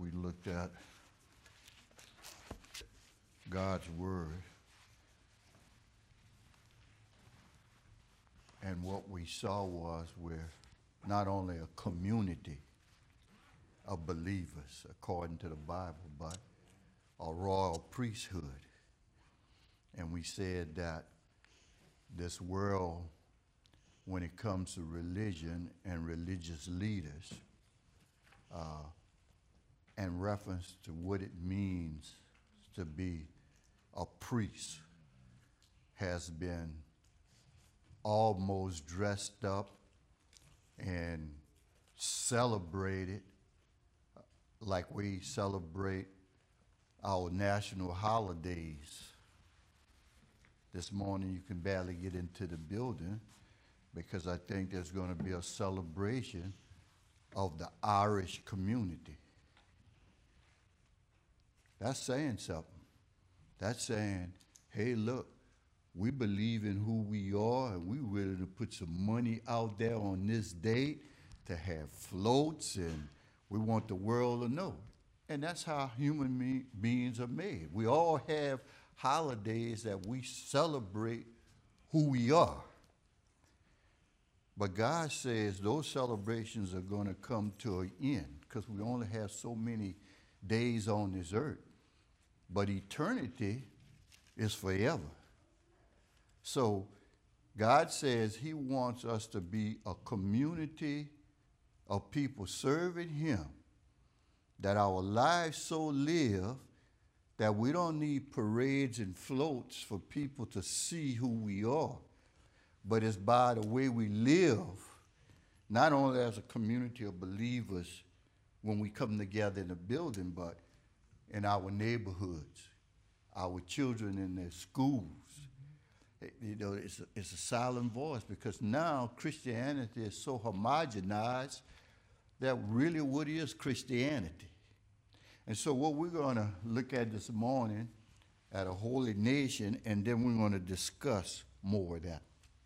we looked at God's Word, and what we saw was we're not only a community of believers, according to the Bible, but a royal priesthood. And we said that this world, when it comes to religion and religious leaders, in reference to what it means to be a priest, has been almost dressed up and celebrated like we celebrate our national holidays. This morning you can barely get into the building because I think there's going to be a celebration of the Irish community. That's saying something. That's saying, hey, look, we believe in who we are, and we ready to put some money out there on this date to have floats, and we want the world to know. And that's how human beings are made. We all have holidays that we celebrate who we are. But God says those celebrations are going to come to an end because we only have so many days on this earth. But eternity is forever. So God says he wants us to be a community of people serving him, that our lives so live that we don't need parades and floats for people to see who we are, but it's by the way we live, not only as a community of believers when we come together in a building, but in our neighborhoods, our children in their schools. You know, it's a silent voice because now Christianity is so homogenized that really what is Christianity? And so what we're going to look at this morning at a holy nation, and then we're going to discuss more of that.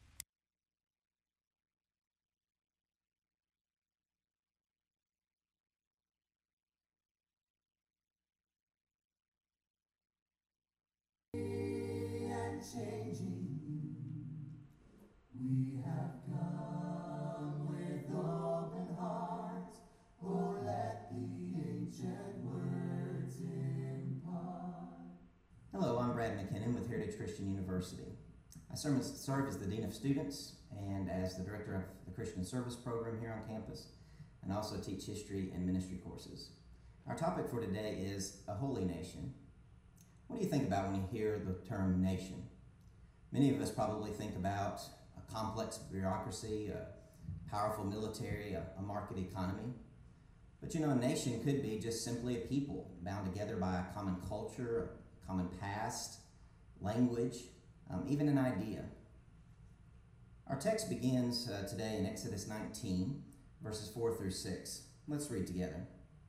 Changing, we have come with open hearts. Oh, let the ancient words impart. Hello, I'm Brad McKinnon with Heritage Christian University. I serve as the Dean of Students and as the Director of the Christian Service Program here on campus, and I also teach history and ministry courses. Our topic for today is a holy nation. What do you think about when you hear the term nation? Many of us probably think about a complex bureaucracy, a powerful military, a market economy. But you know, a nation could be just simply a people bound together by a common culture, a common past, language, even an idea. Our text begins today in Exodus 19, verses 4 through 6. Let's read together.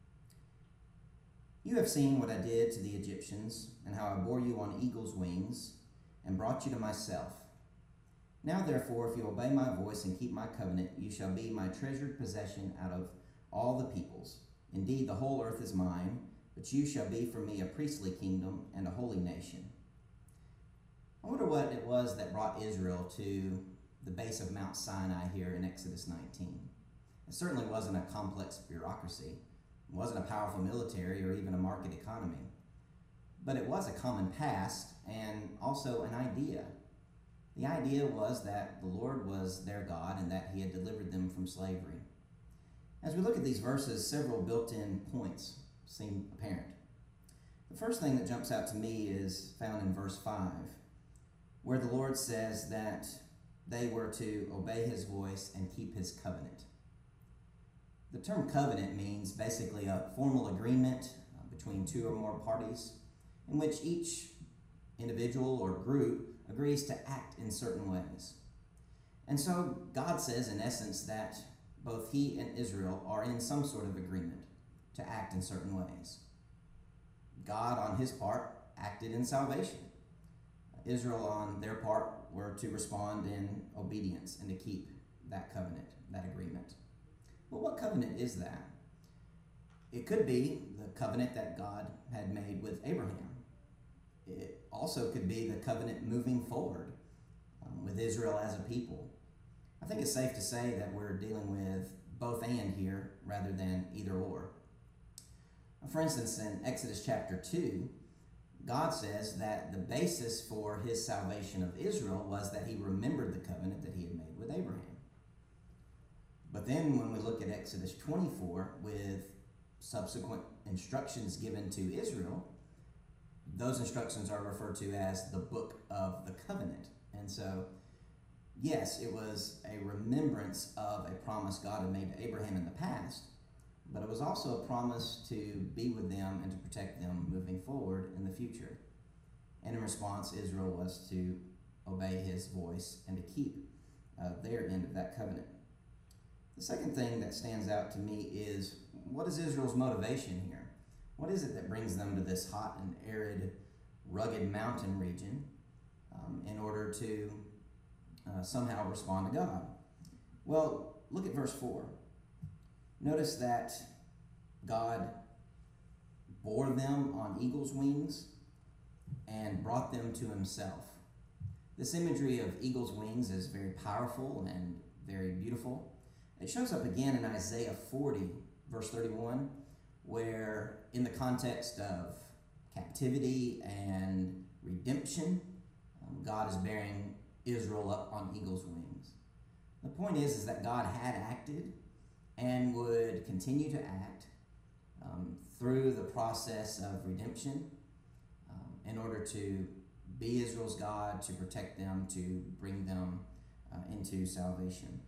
You have seen what I did to the Egyptians, and how I bore you on eagle's wings, and brought you to myself. Now therefore, if you obey my voice and keep my covenant, you shall be my treasured possession out of all the peoples. Indeed, the whole earth is mine, but you shall be for me a priestly kingdom and a holy nation. I wonder what it was that brought Israel to the base of Mount Sinai here in Exodus 19. It certainly wasn't a complex bureaucracy. It wasn't a powerful military or even a market economy. But it was a common past and also an idea. The idea was that the Lord was their God and that he had delivered them from slavery. As we look at these verses, several built-in points seem apparent. The first thing that jumps out to me is found in verse 5, where the Lord says that they were to obey his voice and keep his covenant. The term covenant means basically a formal agreement between two or more parties in which each individual or group agrees to act in certain ways. And so God says, in essence, that both he and Israel are in some sort of agreement to act in certain ways. God, on his part, acted in salvation. Israel, on their part, were to respond in obedience and to keep that covenant, that agreement. But what covenant is that? It could be the covenant that God had made with Abraham. It also could be the covenant moving forward with Israel as a people. I think it's safe to say that we're dealing with both and here rather than either or. For instance, in Exodus chapter 2, God says that the basis for his salvation of Israel was that he remembered the covenant that he had made with Abraham. But then when we look at Exodus 24 with subsequent instructions given to Israel, those instructions are referred to as the book of the covenant. And so, yes, it was a remembrance of a promise God had made to Abraham in the past, but it was also a promise to be with them and to protect them moving forward in the future. And in response, Israel was to obey his voice and to keep their end of that covenant. The second thing that stands out to me is, what is Israel's motivation here? What is it that brings them to this hot and arid, rugged mountain region in order to somehow respond to God? Well, look at verse 4. Notice that God bore them on eagle's wings and brought them to himself. This imagery of eagle's wings is very powerful and very beautiful. It shows up again in Isaiah 40, verse 31, where in the context of captivity and redemption, God is bearing Israel up on eagle's wings. The point is that God had acted and would continue to act through the process of redemption in order to be Israel's God, to protect them, to bring them into salvation.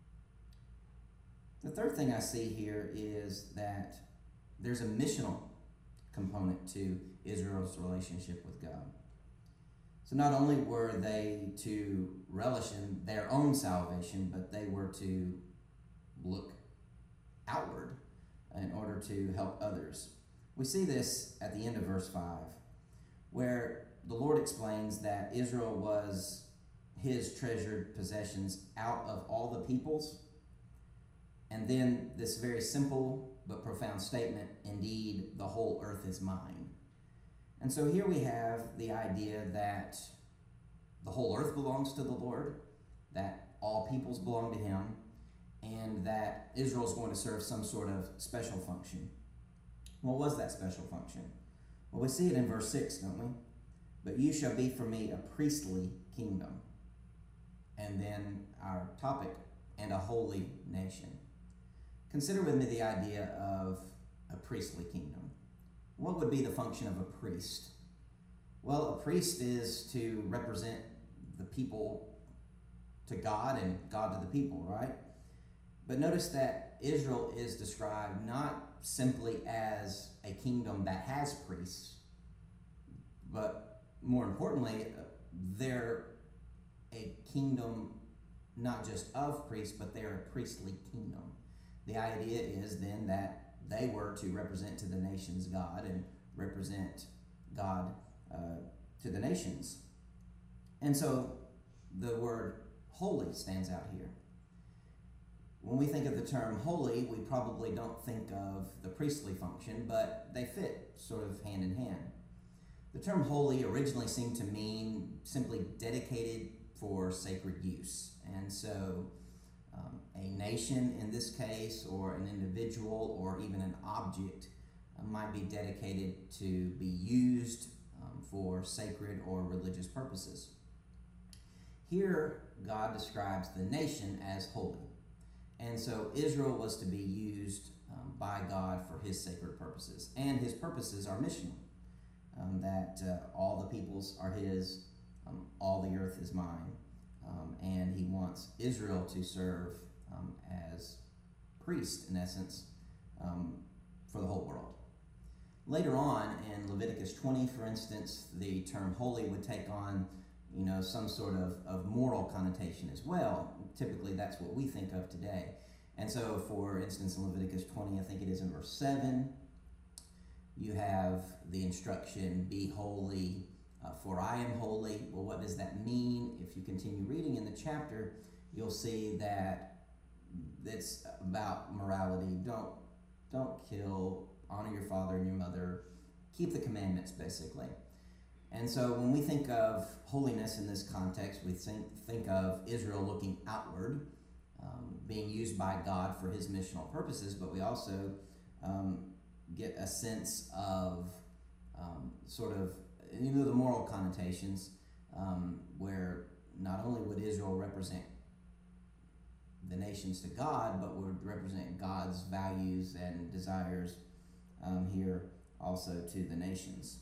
The third thing I see here is that there's a missional component to Israel's relationship with God. So not only were they to relish in their own salvation, but they were to look outward in order to help others. We see this at the end of verse 5, where the Lord explains that Israel was his treasured possessions out of all the peoples. And then this very simple but profound statement, indeed, the whole earth is mine. And so here we have the idea that the whole earth belongs to the Lord, that all peoples belong to him, and that Israel is going to serve some sort of special function. What was that special function? Well, we see it in verse 6, don't we? But you shall be for me a priestly kingdom. And then our topic, and a holy nation. Consider with me the idea of a priestly kingdom. What would be the function of a priest? Well, a priest is to represent the people to God and God to the people, right? But notice that Israel is described not simply as a kingdom that has priests, but more importantly, they're a kingdom not just of priests, but they're a priestly kingdom. The idea is then that they were to represent to the nations God and represent God to the nations. And so the word holy stands out here. When we think of the term holy, we probably don't think of the priestly function, but they fit sort of hand in hand. The term holy originally seemed to mean simply dedicated for sacred use. And so a nation in this case, or an individual, or even an object might be dedicated to be used for sacred or religious purposes. Here, God describes the nation as holy. And so Israel was to be used by God for his sacred purposes. And his purposes are missional, that all the peoples are his, all the earth is mine, and he wants Israel to serve as priest, in essence, for the whole world. Later on in Leviticus 20, for instance, the term holy would take on some sort of moral connotation as well. Typically, that's what we think of today. And so, for instance, in Leviticus 20, I think it is in verse 7, you have the instruction, be holy, for I am holy. Well, what does that mean? If you continue reading in the chapter, you'll see that it's about morality. Don't don't kill, honor your father and your mother, keep the commandments, basically. And so when we think of holiness in this context, we think of Israel looking outward, being used by God for his missional purposes, but we also get a sense of sort of, the moral connotations, where not only would Israel represent the nations to God, but would represent God's values and desires here also to the nations.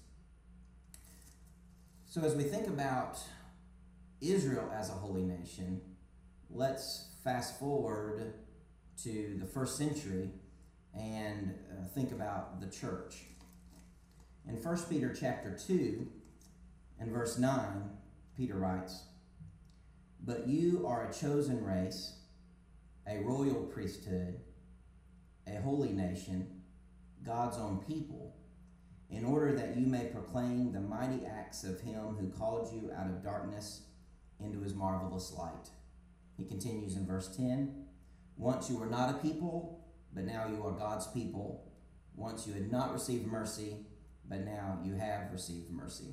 So as we think about Israel as a holy nation, let's fast forward to the first century and think about the church. In 1 Peter chapter 2 and verse 9, Peter writes, "But you are a chosen race, a royal priesthood, a holy nation, God's own people, in order that you may proclaim the mighty acts of him who called you out of darkness into his marvelous light." He continues in verse 10, "Once you were not a people, but now you are God's people. Once you had not received mercy, but now you have received mercy."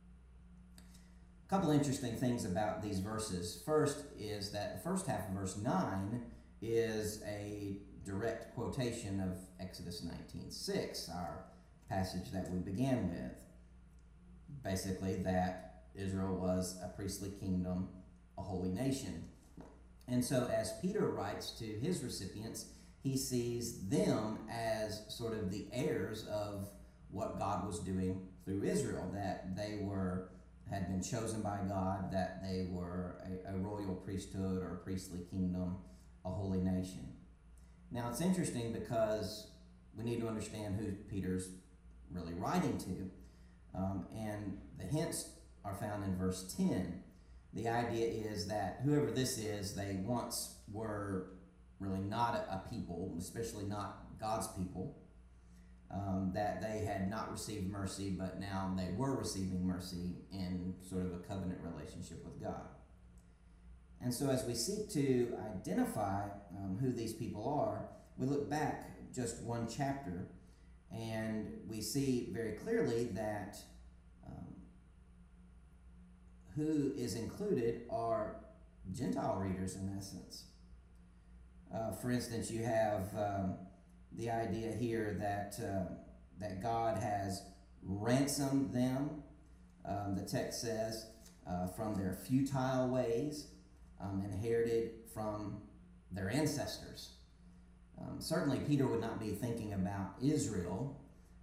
A couple interesting things about these verses. First is that the first half of verse 9 is a direct quotation of Exodus 19:6, our passage that we began with. Basically, that Israel was a priestly kingdom, a holy nation. And so as Peter writes to his recipients, he sees them as sort of the heirs of what God was doing through Israel, that they had been chosen by God, that they were a royal priesthood or a priestly kingdom, a holy nation. Now it's interesting because we need to understand who Peter's really writing to, and the hints are found in verse 10. The idea is that whoever this is, they once were really not a people, especially not God's people, that they had not received mercy, but now they were receiving mercy in sort of a covenant relationship with God. And so as we seek to identify who these people are, we look back just one chapter, and we see very clearly that who is included are Gentile readers in essence. For instance, you have the idea here that God has ransomed them, the text says, from their futile ways, inherited from their ancestors. Certainly, Peter would not be thinking about Israel,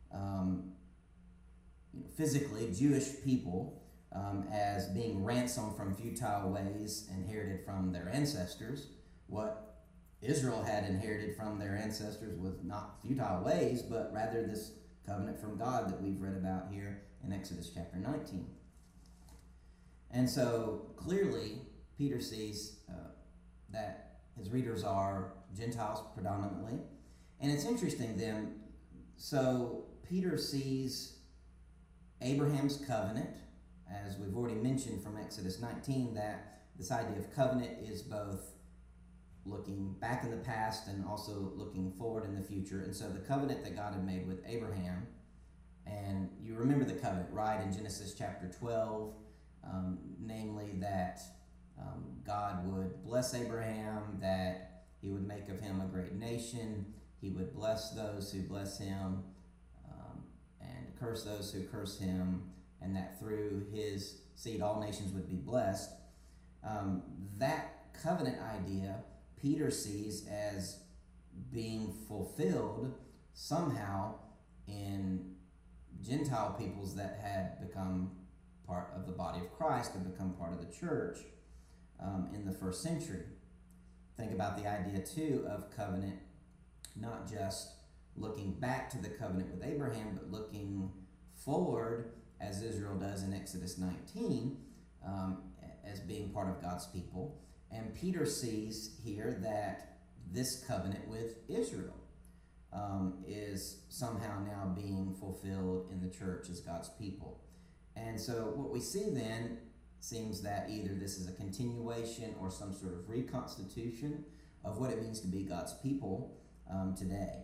physically Jewish people, as being ransomed from futile ways inherited from their ancestors. What Israel had inherited from their ancestors was not futile ways, but rather this covenant from God that we've read about here in Exodus chapter 19. And so clearly, Peter sees that his readers are Gentiles predominantly. And it's interesting then, so Peter sees Abraham's covenant, as we've already mentioned from Exodus 19, that this idea of covenant is both looking back in the past and also looking forward in the future. And so the covenant that God had made with Abraham, and you remember the covenant, right, in Genesis chapter 12, namely that God would bless Abraham, that he would make of him a great nation, he would bless those who bless him, and curse those who curse him, and that through his seed all nations would be blessed. That covenant idea Peter sees as being fulfilled somehow in Gentile peoples that had become part of the body of Christ and become part of the church in the first century. Think about the idea too of covenant, not just looking back to the covenant with Abraham, but looking forward, as Israel does in Exodus 19, as being part of God's people. And Peter sees here that this covenant with Israel is somehow now being fulfilled in the church as God's people. And so what we see then seems that either this is a continuation or some sort of reconstitution of what it means to be God's people today.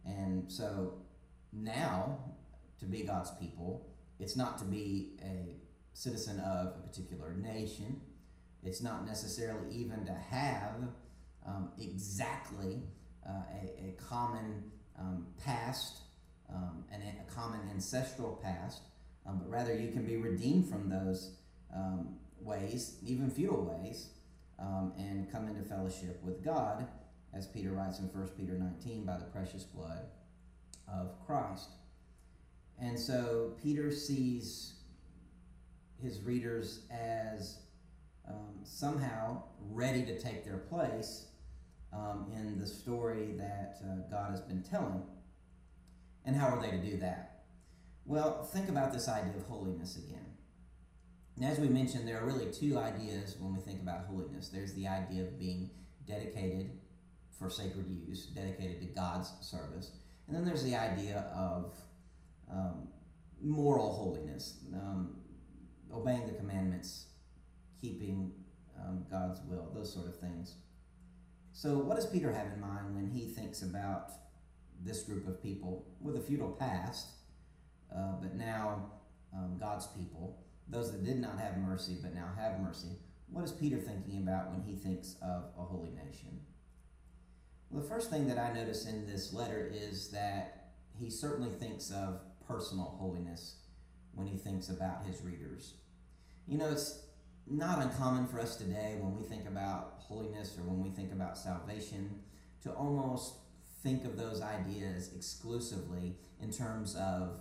And so now, to be God's people, it's not to be a citizen of a particular nation. It's not necessarily even to have exactly a common past and a common ancestral past, but rather you can be redeemed from those ways, even futile ways, and come into fellowship with God, as Peter writes in 1 Peter 19, by the precious blood of Christ. And so Peter sees his readers as somehow ready to take their place in the story that God has been telling. And how are they to do that? Well, think about this idea of holiness again. And as we mentioned, there are really two ideas when we think about holiness. There's the idea of being dedicated for sacred use, dedicated to God's service. And then there's the idea of moral holiness, obeying the commandments, keeping God's will, those sort of things. So what does Peter have in mind when he thinks about this group of people with a futile past, but now God's people, those that did not have mercy but now have mercy? What is Peter thinking about when he thinks of a holy nation? Well, the first thing that I notice in this letter is that he certainly thinks of personal holiness when he thinks about his readers. You know, it's not uncommon for us today when we think about holiness or when we think about salvation to almost think of those ideas exclusively in terms of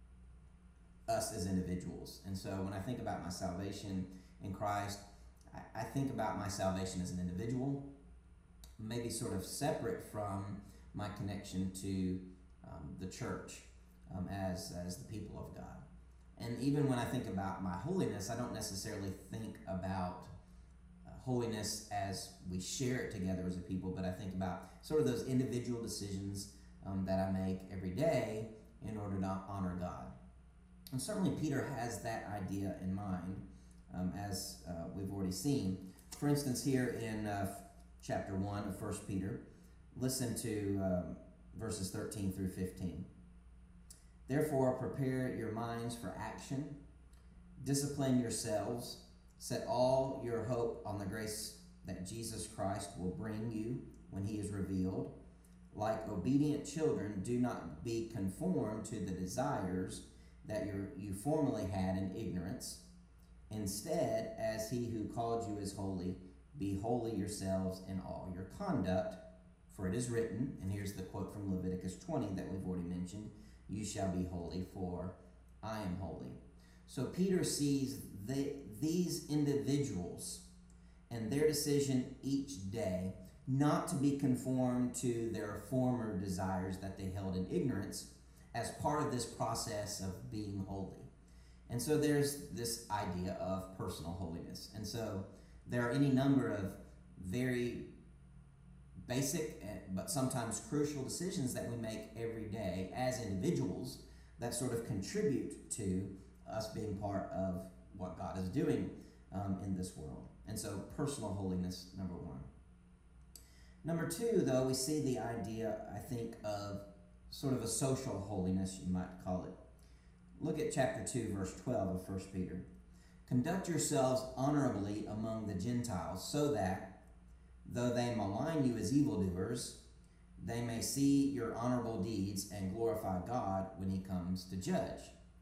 us as individuals. And so when I think about my salvation in Christ, I think about my salvation as an individual, maybe sort of separate from my connection to the church as the people of God. And even when I think about my holiness, I don't necessarily think about holiness as we share it together as a people, but I think about sort of those individual decisions that I make every day in order to honor God. And certainly Peter has that idea in mind, as we've already seen. For instance, here in chapter 1 of 1 Peter, listen to verses 13 through 15. Therefore, prepare your minds for action, discipline yourselves, set all your hope on the grace that Jesus Christ will bring you when he is revealed. Like obedient children, do not be conformed to the desires that you formerly had in ignorance. Instead, as he who called you is holy, be holy yourselves in all your conduct. For it is written, and here's the quote from Leviticus 20 that we've already mentioned, you shall be holy, for I am holy. So Peter sees these individuals and their decision each day not to be conformed to their former desires that they held in ignorance as part of this process of being holy. And so there's this idea of personal holiness. And so there are any number of very basic but sometimes crucial decisions that we make every day as individuals that sort of contribute to us being part of what God is doing in this world. And so personal holiness, number one. Number two, though, we see the idea, I think, of sort of a social holiness, you might call it. Look at chapter 2, verse 12 of 1 Peter. Conduct yourselves honorably among the Gentiles, so that, though they malign you as evildoers, they may see your honorable deeds and glorify God when he comes to judge.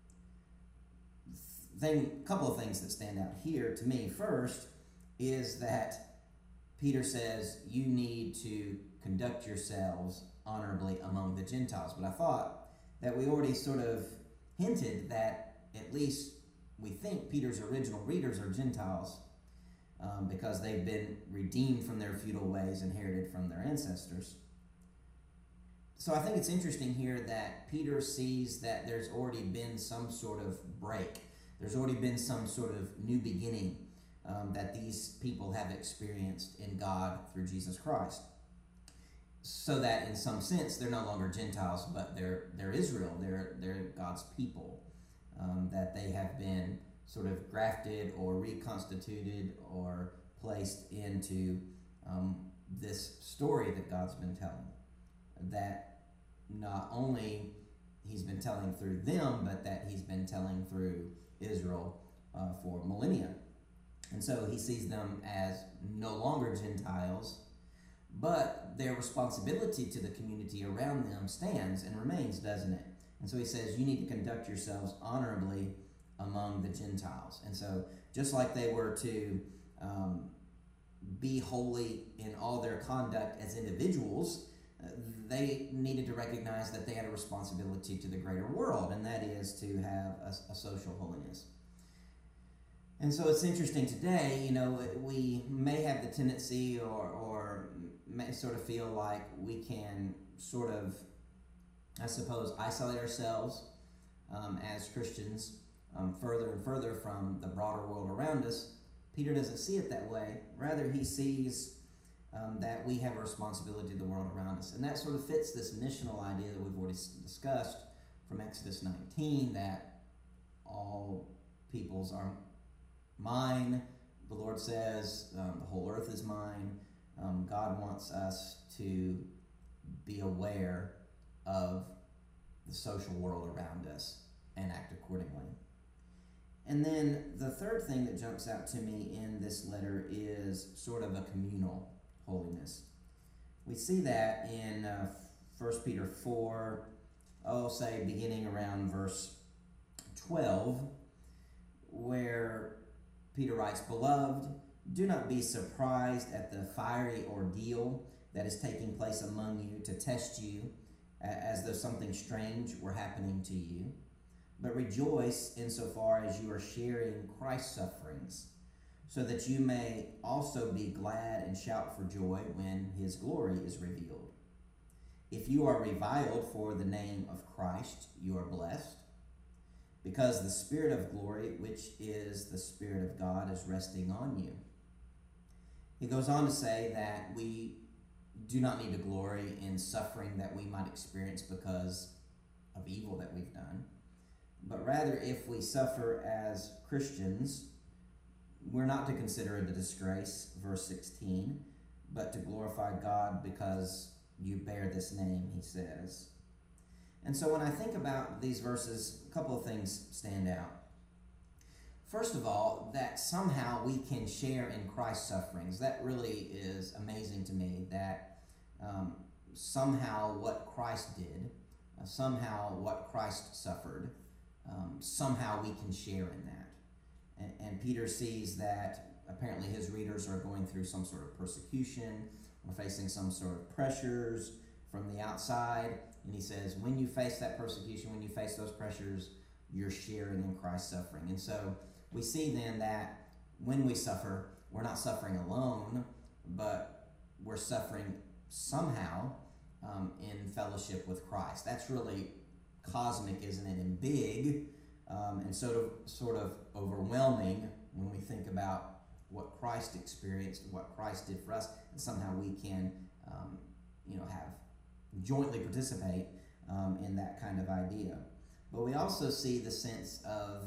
A couple of things that stand out here to me. First is that Peter says you need to conduct yourselves honorably among the Gentiles. But I thought that we already sort of hinted that at least we think Peter's original readers are Gentiles because they've been redeemed from their futile ways, inherited from their ancestors. So I think it's interesting here that Peter sees that there's already been some sort of break. There's already been some sort of new beginning that these people have experienced in God through Jesus Christ. So that in some sense, they're no longer Gentiles, but they're Israel. They're God's people. That they have been sort of grafted or reconstituted or placed into this story that God's been telling. That not only he's been telling through them, but that he's been telling through Israel for millennia. And so he sees them as no longer Gentiles, but their responsibility to the community around them stands and remains, doesn't it? And so he says, you need to conduct yourselves honorably among the Gentiles. And so just like they were to be holy in all their conduct as individuals, they needed to recognize that they had a responsibility to the greater world, and that is to have a social holiness. And so it's interesting today, we may have the tendency or may sort of feel like we can sort of, I suppose, isolate ourselves as Christians further and further from the broader world around us. Peter doesn't see it that way. Rather, he sees that we have a responsibility to the world around us. And that sort of fits this missional idea that we've already discussed from Exodus 19, that all peoples are mine. The Lord says the whole earth is mine. God wants us to be aware of the social world around us and act accordingly. And then the third thing that jumps out to me in this letter is sort of a communal holiness. We see that in 1 Peter 4, say beginning around verse 12, where Peter writes, "Beloved, do not be surprised at the fiery ordeal that is taking place among you to test you as though something strange were happening to you. But rejoice insofar as you are sharing Christ's sufferings, so that you may also be glad and shout for joy when his glory is revealed. If you are reviled for the name of Christ, you are blessed, because the Spirit of glory, which is the Spirit of God, is resting on you." He goes on to say that we do not need to glory in suffering that we might experience because of evil that we've done. But rather, if we suffer as Christians, we're not to consider it a disgrace, verse 16, but to glorify God because you bear this name, he says. And so when I think about these verses, a couple of things stand out. First of all, that somehow we can share in Christ's sufferings. That really is amazing to me, that somehow what Christ did, somehow what Christ suffered, somehow we can share in that. And Peter sees that apparently his readers are going through some sort of persecution or facing some sort of pressures from the outside. And he says, when you face that persecution, when you face those pressures, you're sharing in Christ's suffering. And so we see then that when we suffer, we're not suffering alone, but we're suffering somehow in fellowship with Christ. That's really cosmic, isn't it, and big, and sort of overwhelming when we think about what Christ experienced, what Christ did for us, and somehow we can, have jointly participate in that kind of idea. But we also see the sense of,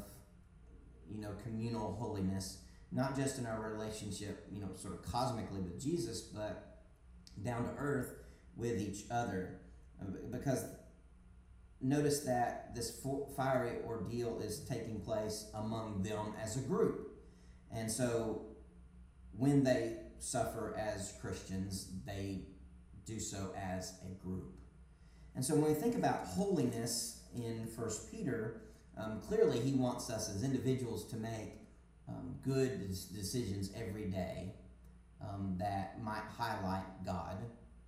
communal holiness, not just in our relationship, sort of cosmically with Jesus, but down to earth with each other. Because notice that this fiery ordeal is taking place among them as a group. And so when they suffer as Christians, they do so as a group. And so when we think about holiness in 1 Peter, clearly he wants us as individuals to make good decisions every day that might highlight God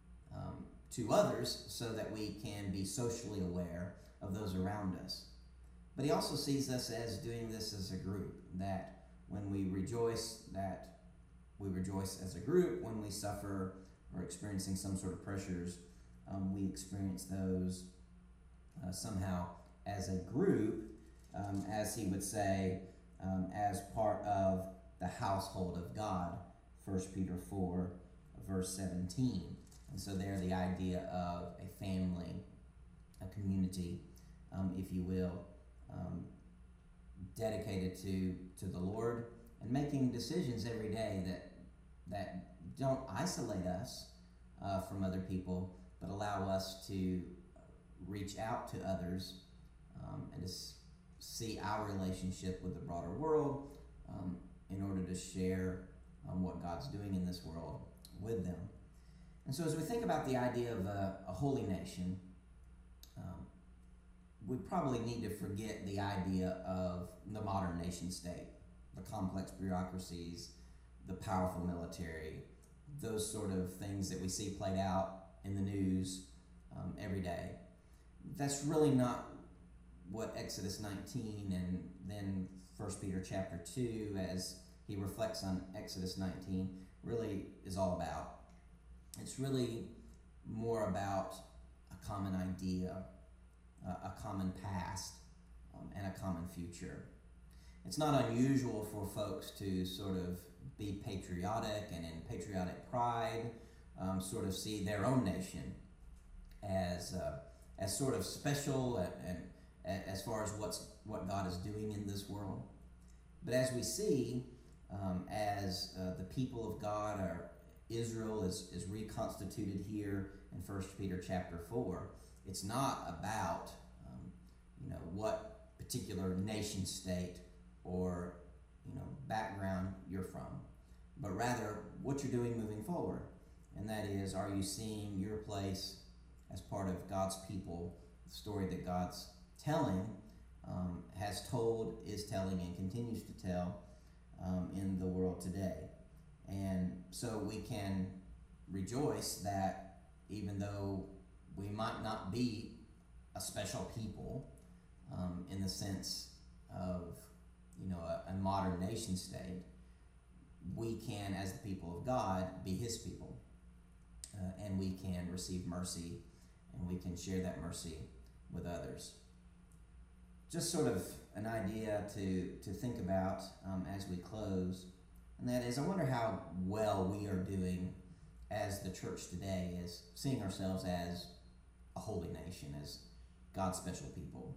to others, so that we can be socially aware of those around us. But he also sees us as doing this as a group, that when we rejoice, that we rejoice as a group. When we suffer or experiencing some sort of pressures, we experience those somehow as a group, as he would say, as part of the household of God, 1 Peter 4, verse 17. And so there the idea of a family, a community, if you will, dedicated to the Lord, and making decisions every day that don't isolate us from other people, but allow us to reach out to others and to see our relationship with the broader world in order to share what God's doing in this world with them. And so as we think about the idea of a holy nation, we probably need to forget the idea of the modern nation state, the complex bureaucracies, the powerful military, those sort of things that we see played out in the news every day. That's really not what Exodus 19 and then 1 Peter chapter 2, as he reflects on Exodus 19, really is all about. It's really more about a common idea, a common past, and a common future. It's not unusual for folks to sort of be patriotic and in patriotic pride, sort of see their own nation as sort of special and as far as what God is doing in this world. But as we see, as the people of God, Israel is reconstituted here in 1 Peter chapter 4, it's not about what particular nation state or background you're from, but rather what you're doing moving forward. And that is, are you seeing your place as part of God's people, the story that God's telling, has told, is telling, and continues to tell in the world today. And so we can rejoice that even though we might not be a special people in the sense of a modern nation state, we can, as the people of God, be his people, and we can receive mercy, and we can share that mercy with others. Just sort of an idea to think about as we close, and that is, I wonder how well we are doing as the church today, as seeing ourselves as a holy nation, as God's special people.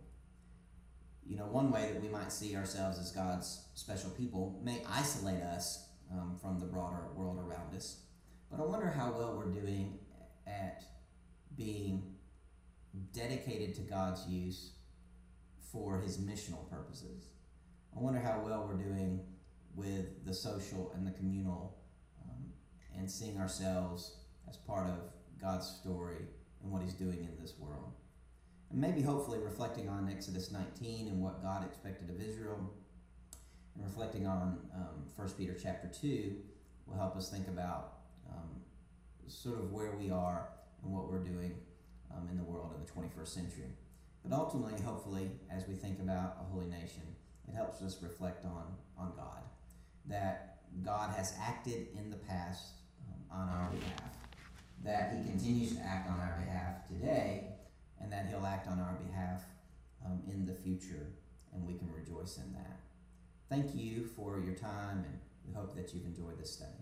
One way that we might see ourselves as God's special people may isolate us from the broader world around us, but I wonder how well we're doing at being dedicated to God's use for his missional purposes. I wonder how well we're doing with the social and the communal and seeing ourselves as part of God's story and what he's doing in this world. And maybe hopefully reflecting on Exodus 19 and what God expected of Israel, and reflecting on 1 Peter chapter 2 will help us think about sort of where we are and what we're doing in the world in the 21st century. But ultimately, hopefully, as we think about a holy nation, it helps us reflect on God, that God has acted in the past on our behalf, that he continues to act on our behalf today, and that he'll act on our behalf in the future, and we can rejoice in that. Thank you for your time, and we hope that you've enjoyed this study.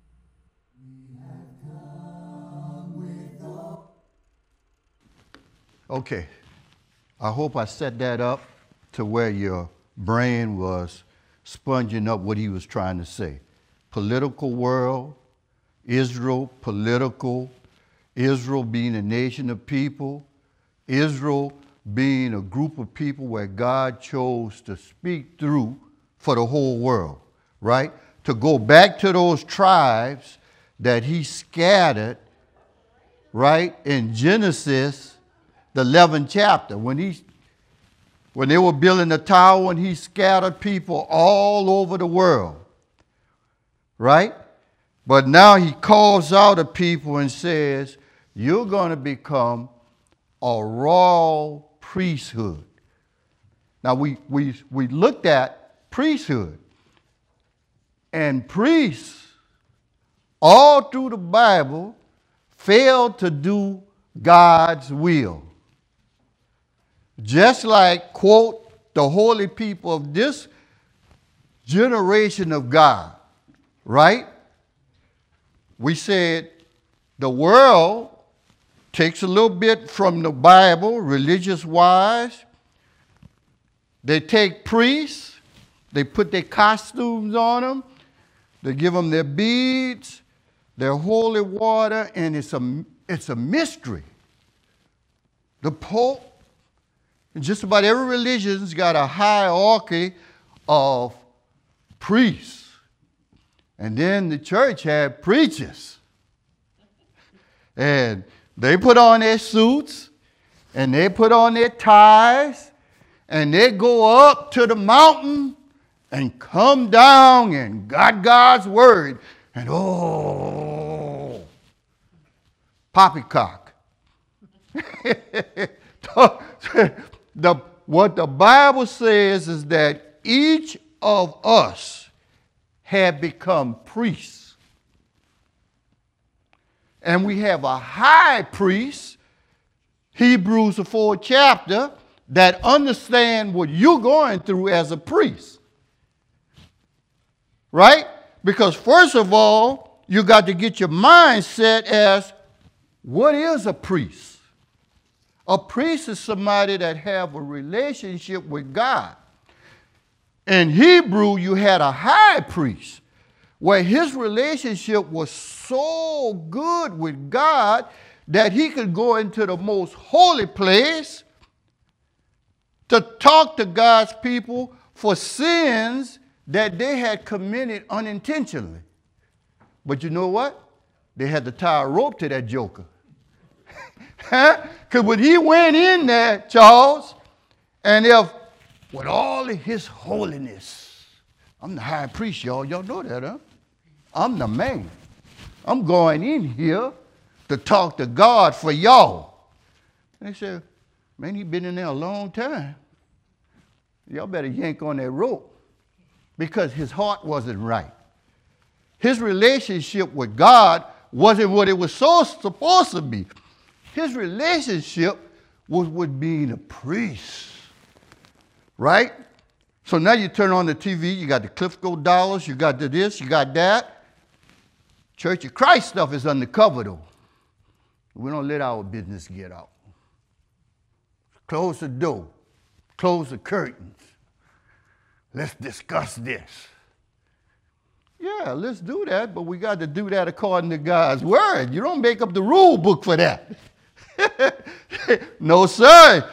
We have come with all. Okay. I hope I set that up to where your brain was sponging up what he was trying to say. Political world, Israel, political, Israel being a nation of people, Israel being a group of people where God chose to speak through for the whole world, right? To go back to those tribes that he scattered, right, in Genesis, the 11th chapter, when they were building the tower and he scattered people all over the world, right? But now he calls out a people and says, you're going to become a royal priesthood. Now we looked at priesthood, and priests all through the Bible failed to do God's will. Just like, quote, the holy people of this generation of God, right? We said the world takes a little bit from the Bible, religious-wise. They take priests, they put their costumes on them, they give them their beads, their holy water, and it's a mystery. The Pope, and just about every religion's got a hierarchy of priests. And then the church had preachers. And they put on their suits, and they put on their ties, and they go up to the mountain and come down and got God's word. And oh, poppycock. What the Bible says is that each of us had become priests. And we have a high priest, Hebrews the 4th chapter, that understand what you're going through as a priest. Right? Because first of all, you got to get your mind set as, what is a priest? A priest is somebody that have a relationship with God. In Hebrew, you had a high priest where his relationship was so good with God that he could go into the most holy place to talk to God's people for sins that they had committed unintentionally. But you know what? They had to tie a rope to that joker. Because when he went in there, Charles, and if with all of his holiness, I'm the high priest, y'all. Y'all know that, huh? I'm the man. I'm going in here to talk to God for y'all. And they said, man, he been in there a long time. Y'all better yank on that rope. Because his heart wasn't right. His relationship with God wasn't what it was supposed to be. His relationship was with being a priest. Right? So now you turn on the TV, you got the Clifco Dollars, you got the this, you got that. Church of Christ stuff is undercover though. We don't let our business get out. Close the door. Close the curtains. Let's discuss this. Yeah, let's do that, but we got to do that according to God's word. You don't make up the rule book for that. No, sir.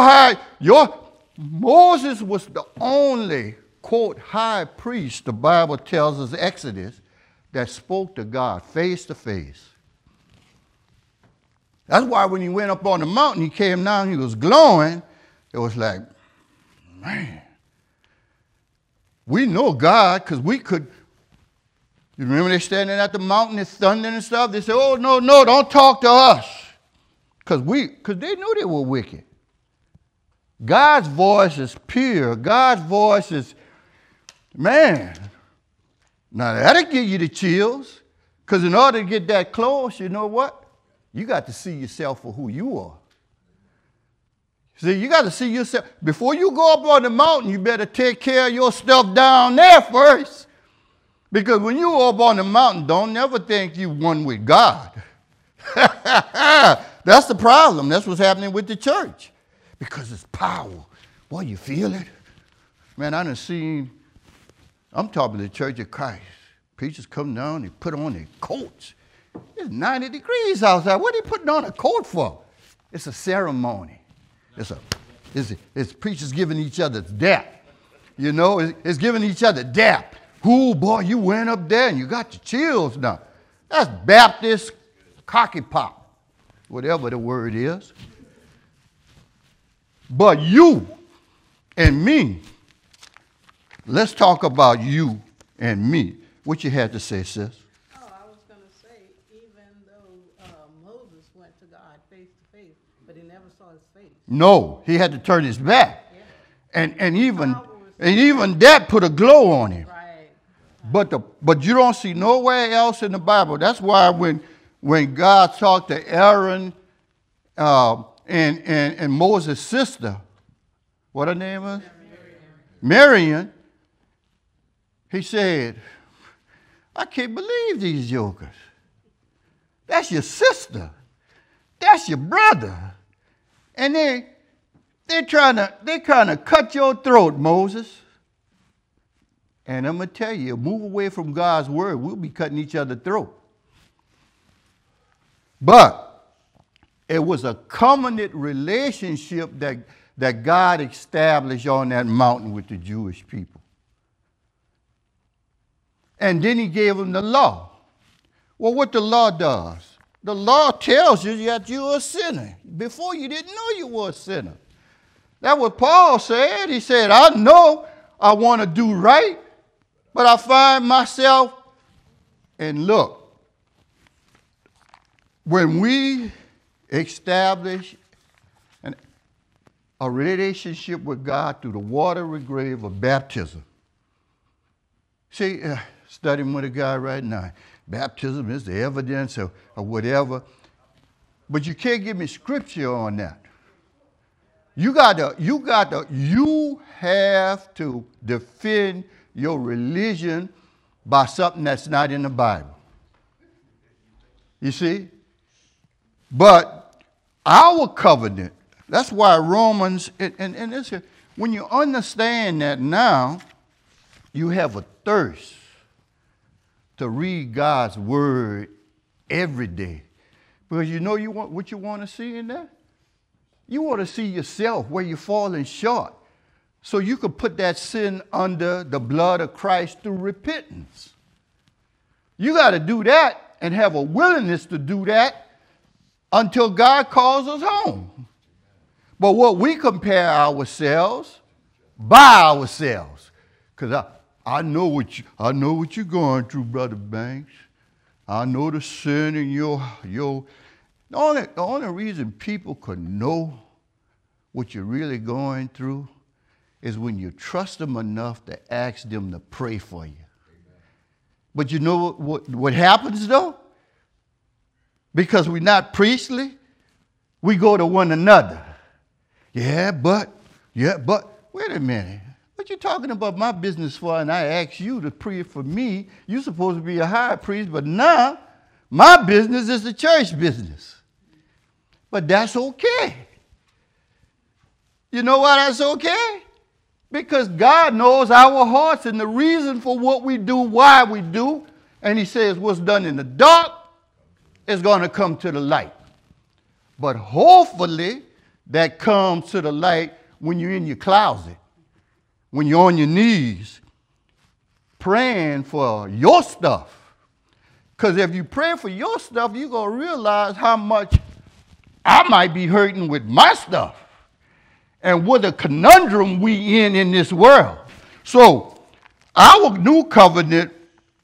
Moses was the only, quote, high priest, the Bible tells us, Exodus, that spoke to God face to face. That's why when he went up on the mountain, he came down, he was glowing. It was like, man, we know God because we could. You remember they standing at the mountain, it's thundering and stuff? They said, oh, no, don't talk to us. Because they knew they were wicked. God's voice is pure. God's voice is, man. Now that'll give you the chills. Because in order to get that close, you know what? You got to see yourself for who you are. See, you got to see yourself. Before you go up on the mountain, you better take care of your stuff down there first. Because when you up on the mountain, don't never think you one with God. That's the problem. That's what's happening with the church. Because it's power. Boy, you feel it? Man, I done seen, I'm talking to the Church of Christ. Preachers come down, they put on their coats. It's 90 degrees outside. What are they putting on a coat for? It's a ceremony. It's preachers giving each other dap. You know, it's giving each other dap. Ooh, boy, you went up there and you got the chills now. That's Baptist cocky pop, whatever the word is. But you and me, let's talk about you and me. What you had to say, sis? Oh, I was going to say, even though Moses went to God face to face, but he never saw his face. No, he had to turn his back. Yeah. And even that put a glow on him. Right. But you don't see nowhere else in the Bible. That's why when God talked to Aaron and Moses' sister, what her name was? Miriam. He said, I can't believe these jokers. That's your sister. That's your brother. And they're trying to cut your throat, Moses. And I'm going to tell you, move away from God's word, we'll be cutting each other's throat. But It was a covenant relationship that God established on that mountain with the Jewish people. And then he gave them the law. Well, what the law does? The law tells you that you're a sinner. Before you didn't know you were a sinner. That's what Paul said. He said, I know I want to do right, but I find myself, and look, when we establish a relationship with God through the watery grave of baptism. See, studying with a guy right now. Baptism is the evidence of whatever. But you can't give me scripture on that. You have to defend your religion by something that's not in the Bible. You see? But our covenant, that's why Romans, and listen, when you understand that now, you have a thirst to read God's word every day. Because you know what you want to see in that? You want to see yourself where you're falling short. So you can put that sin under the blood of Christ through repentance. You got to do that and have a willingness to do that until God calls us home. But what we compare ourselves by ourselves. Because I know what you're going through, Brother Banks. I know the sin in your the only reason people could know what you're really going through is when you trust them enough to ask them to pray for you. Amen. But you know what happens though? Because we're not priestly, we go to one another. Yeah, but, wait a minute. What you talking about my business for? And I asked you to pray for me. You're supposed to be a high priest, but now my business is the church business. But that's okay. You know why that's okay? Because God knows our hearts and the reason for what we do, why we do. And he says what's done in the dark is going to come to the light. But hopefully that comes to the light when you're in your closet, when you're on your knees praying for your stuff. Because if you pray for your stuff, you're going to realize how much I might be hurting with my stuff. And what a conundrum we in this world. So our new covenant,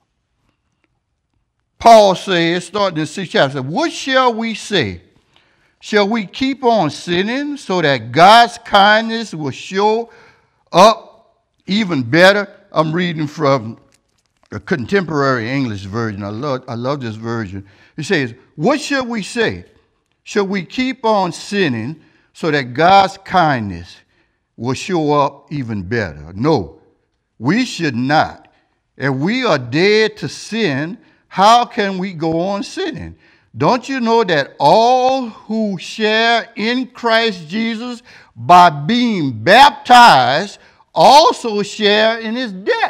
Paul says, starting in 6th chapter, what shall we say? Shall we keep on sinning so that God's kindness will show up even better? I'm reading from a contemporary English version. I love this version. It says, what shall we say? Shall we keep on sinning so that God's kindness will show up even better? No, we should not. If we are dead to sin, how can we go on sinning? Don't you know that all who share in Christ Jesus by being baptized also share in his death?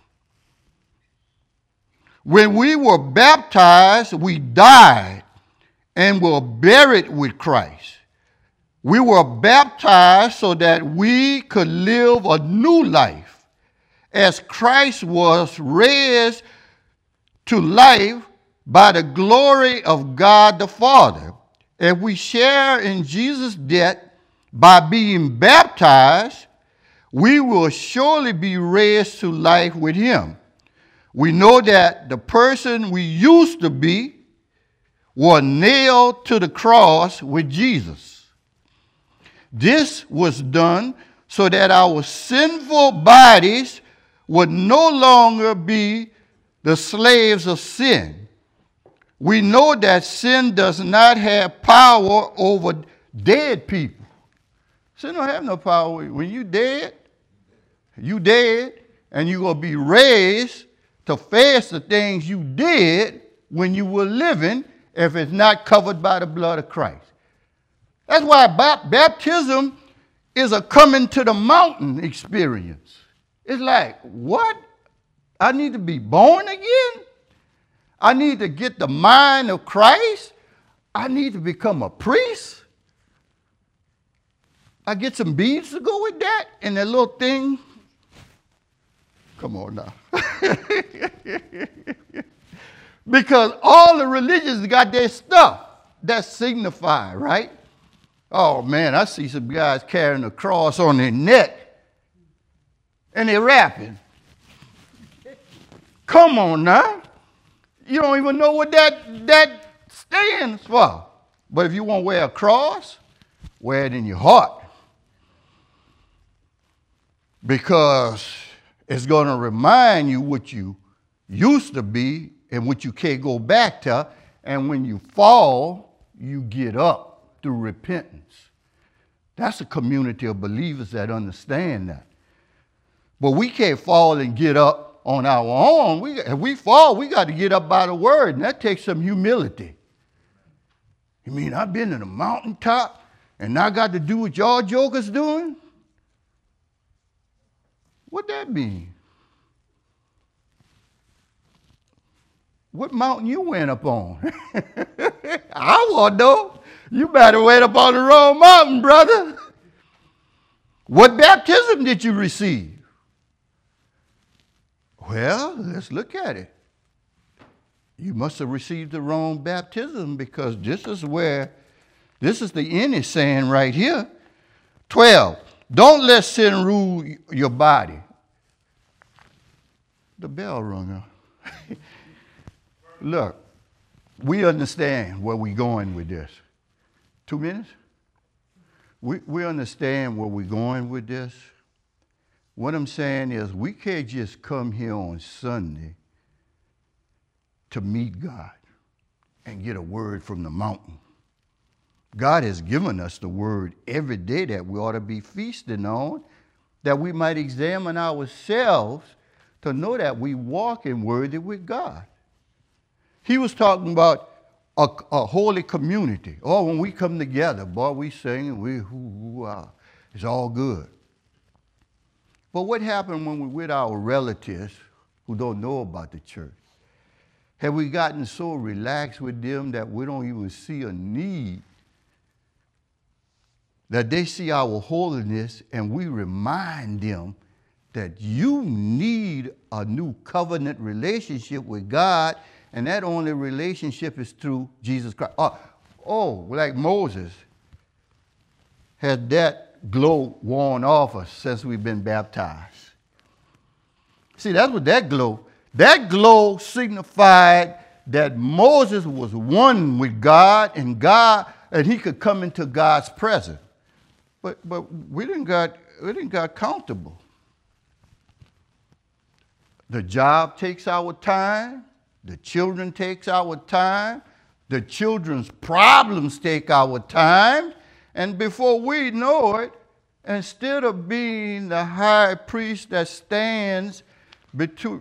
When we were baptized, we died and were buried with Christ. We were baptized so that we could live a new life. As Christ was raised to life by the glory of God the Father. If we share in Jesus' death by being baptized, we will surely be raised to life with him. We know that the person we used to be was nailed to the cross with Jesus. This was done so that our sinful bodies would no longer be the slaves of sin. We know that sin does not have power over dead people. Sin don't have no power. When you dead, and you're going to be raised to face the things you did when you were living if it's not covered by the blood of Christ. That's why baptism is a coming to the mountain experience. It's like, what? I need to be born again? I need to get the mind of Christ? I need to become a priest? I get some beads to go with that and that little thing? Come on now. Because all the religions got their stuff that signify, right? Oh man, I see some guys carrying a cross on their neck and they're rapping. Come on now. You don't even know what that stands for. But if you want to wear a cross, wear it in your heart. Because it's going to remind you what you used to be and what you can't go back to. And when you fall, you get up through repentance. That's a community of believers that understand that. But we can't fall and get up on our own. If we fall, we got to get up by the word, and that takes some humility. You mean I've been to the mountaintop and I got to do what y'all jokers doing? What that mean? What mountain you went up on? I want to know. You better went up on the wrong mountain, brother. What baptism did you receive? Well, let's look at it. You must have received the wrong baptism, because this is the end is saying right here. 12, don't let sin rule your body. The bell rung. Look, we understand where we're going with this. 2 minutes? We understand where we're going with this. What I'm saying is we can't just come here on Sunday to meet God and get a word from the mountain. God has given us the word every day that we ought to be feasting on, that we might examine ourselves to know that we walk in worthy with God. He was talking about a holy community. Oh, when we come together, boy, we sing and we it's all good. But what happened when we're with our relatives who don't know about the church? Have we gotten so relaxed with them that we don't even see a need, that they see our holiness and we remind them that you need a new covenant relationship with God, and that only relationship is through Jesus Christ. Like Moses, had that glow worn off us since we've been baptized? See, that's what that glow signified, that Moses was one with God, and he could come into God's presence. But we didn't got comfortable. The job takes our time. The children takes our time. The children's problems take our time. And before we know it, instead of being the high priest that stands to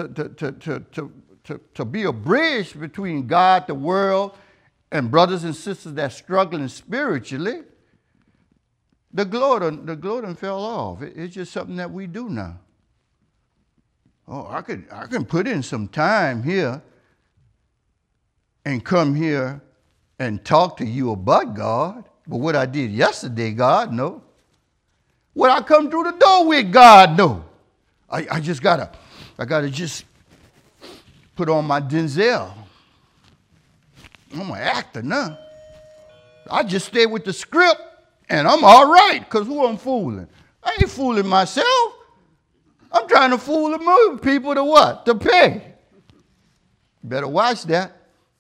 be a bridge between God, the world, and brothers and sisters that's struggling spiritually, the glow done fell off. It's just something that we do now. Oh, I can put in some time here and come here and talk to you about God. But what I did yesterday, God know. What I come through the door with, God know. I gotta just put on my Denzel. I'm an actor now. I just stay with the script and I'm all right, because who I'm fooling? I ain't fooling myself. I'm trying to fool the movie people to what? To pay. Better watch that.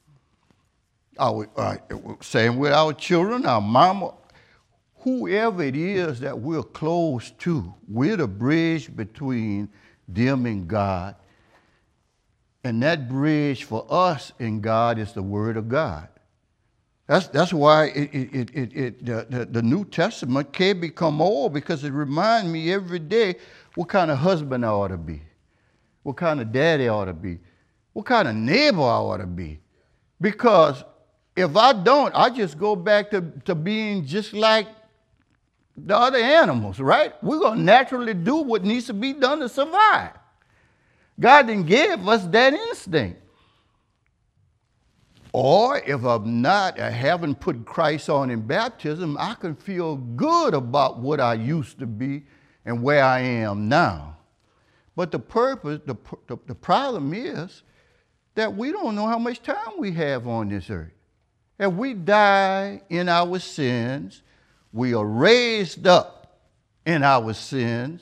Same with our children, our mama, whoever it is that we're close to, we're the bridge between them and God. And that bridge for us and God is the Word of God. That's why the New Testament can't become old, because it reminds me every day what kind of husband I ought to be, what kind of daddy I ought to be, what kind of neighbor I ought to be. Because if I don't, I just go back to being just like the other animals, right? We're going to naturally do what needs to be done to survive. God didn't give us that instinct. Or if I'm not, I haven't put Christ on in baptism, I can feel good about what I used to be and where I am now. But the problem is that we don't know how much time we have on this earth. If we die in our sins, we are raised up in our sins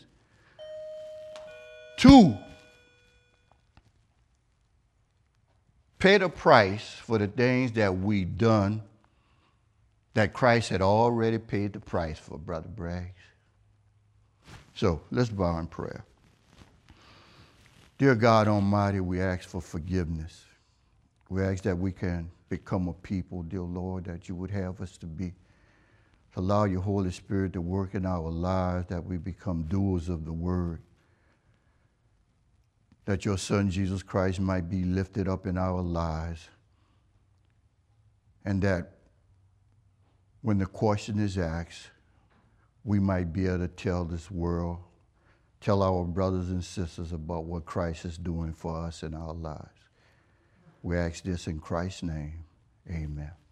to pay the price for the things that we done that Christ had already paid the price for, Brother Braggs. So let's bow in prayer. Dear God Almighty, we ask for forgiveness. We ask that we can become a people, dear Lord, that you would have us to be. Allow your Holy Spirit to work in our lives, that we become doers of the word, that your Son, Jesus Christ, might be lifted up in our lives, and that when the question is asked, we might be able to tell this world, tell our brothers and sisters about what Christ is doing for us in our lives. We ask this in Christ's name. Amen.